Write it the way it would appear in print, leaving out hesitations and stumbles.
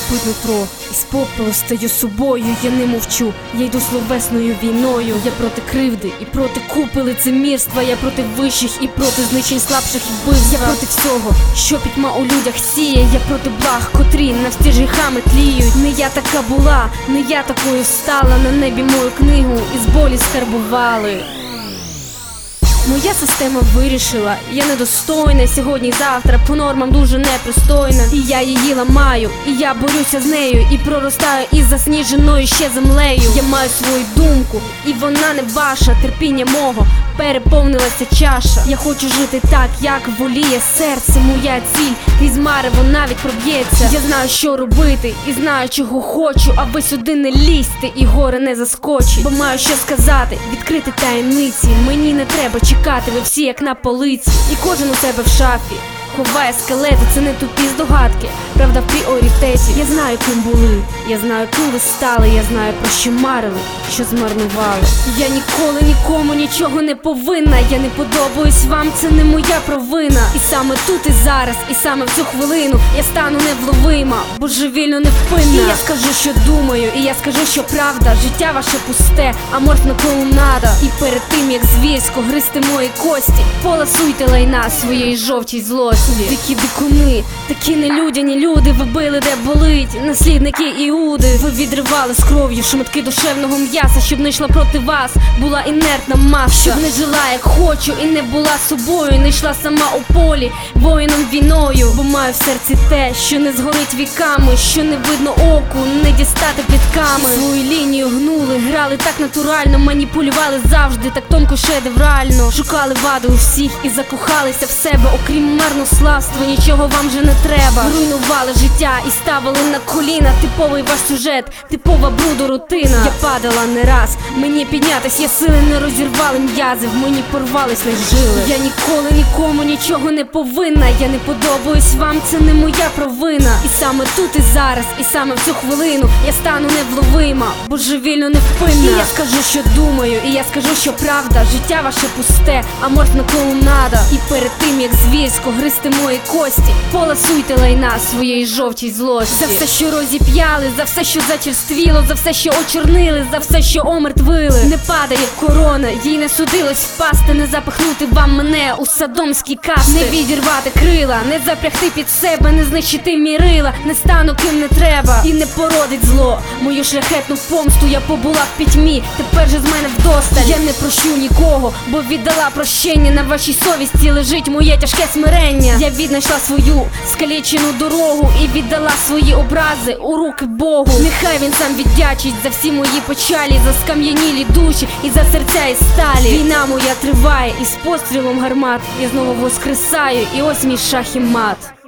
кипить нутро, із попелу стаю собою, я не мовчу, я йду словесною війною. Я проти кривди і проти купи лицемірства, я проти вищих і проти знищень слабших і вбивств. Я проти всього, що пітьма у людях сіє, я проти благ, котрі навстіж гріхами тліють. Не я така була, не я такою стала, на небі мою книгу із болі скарбували. Моя система вирішила, я недостойна сьогодні, завтра по нормам дуже непристойна. І я її ламаю, і я борюся з нею, і проростаю із засніженою ще землею. Я маю свою думку, і вона не ваша, терпіння мого переповнилася чаша. Я хочу жити так, як воліє серце, моя ціль крізь марево навіть проб'ється. Я знаю, що робити, і знаю, чого хочу, а ви сюди не лізьте, і горе не заскочить. Бо маю що сказати, відкрити таємниці. Мені не треба чекати, ви всі як на полиці. І кожен у себе в шафі ховає скелети, це не тупі здогадки, правда в пріоритеті. Я знаю, ким були, я знаю, ким ви стали, я знаю, про що марили, що змарнували. Я ніколи нікому нічого не повинна, я не подобаюсь вам, це не моя провина. І саме тут і зараз, і саме в цю хвилину я стану невловима, божевільно невпинна. І я скажу, що думаю, і я скажу, що правда. Життя ваше пусте, аморфна клоунада. І перед тим, як звірсько гризти мої кості, поласуйте лайна своєї жовтій злості. Дикі дикуни, такі нелюдяні люди, ви били де болить, наслідники Іуди. Ви відривали з кров'ю шматки душевного м'яса, щоб не йшла проти вас, була інертна маса. Щоб не жила як хочу і не була собою, не йшла сама у полі, воїном війною. Бо маю в серці те, що не згорить віками, що не видно оку, не дістати плітками. Свою лінію гнули, грали так натурально, маніпулювали завжди так тонко, шедеврально. Шукали вади у всіх і закохалися в себе, окрім марнославства, нічого вам же не треба. Руйнували життя і ставили на коліна, типовий ваш сюжет, типова бруду рутина. Я падала не раз, мені піднятись є сили, не розірвали м'язи, в мені порвались лиш жили. Я ніколи нікому нічого не повинна, я не подобаюсь вам, це не моя провина. І саме тут і зараз, і саме в цю хвилину я стану невловима, божевільно невпинна. І я скажу, що думаю, і я скажу, що правда. Життя ваше пусте, аморфна клоунада. І перед тим, як звірсько гризти мої кості, поласуйте лайна своєї жовтій злості. За все, що розіп'яли, за все, що зачерствіло, за все, що очорнили, за все, що омертвили. Не падає корона, їй не судилось впасти, не запихнути вам мене у содомські касти. Не відірвати крила, не запрягти під себе, не знищити мірила, не стану ким не треба і не породить зло. Мою шляхетну помсту я побула в пітьмі, тепер же з мене вдосталь. Я не прощу нікого, бо віддала прощення, на вашій совісті лежить моє тяжке смирення. Я віднайшла свою скалічену дорогу і віддала свої образи у руки Богу. Нехай він сам віддячить за всі мої печалі, за скам'янілі душі і за серця із сталі. Війна моя триває, і з пострілом гармат я знову воскресаю, і ось мій шах і мат.